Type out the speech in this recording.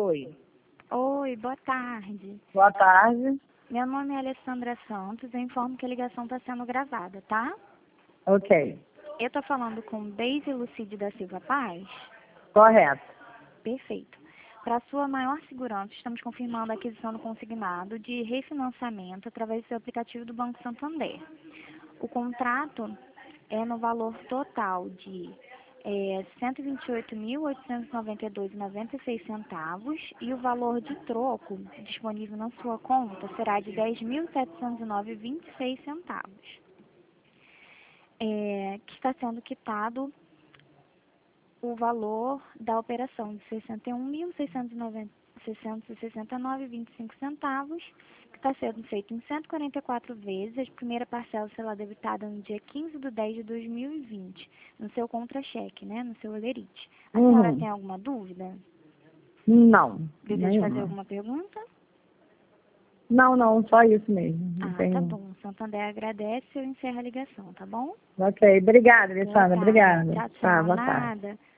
Oi. Oi, boa tarde. Boa tarde. Meu nome é Alessandra Santos. Eu informo que a ligação está sendo gravada, tá? Ok. Eu estou falando com Deise Lucide da Silva Paz. Correto. Perfeito. Para sua maior segurança, estamos confirmando a aquisição do consignado de refinanciamento através do seu aplicativo do Banco Santander. O contrato é no valor total de R$ 128.892,96 e o valor de troco disponível na sua conta será de R$ 10.709,26, que está sendo quitado o valor da operação de R$ 61.669,25, que está sendo feito em 144 vezes. A primeira parcela será debitada no dia 15/10/2020, no seu contra-cheque, né, no seu olerite. A senhora tem alguma dúvida? Não. Deseja fazer alguma pergunta? Não, só isso mesmo. Tá bom. Santander agradece e eu encerro a ligação, tá bom? Ok, obrigada, Alessandra. Boa tarde. Obrigada. Tchau, Tá, tchau. boa tarde. Nada.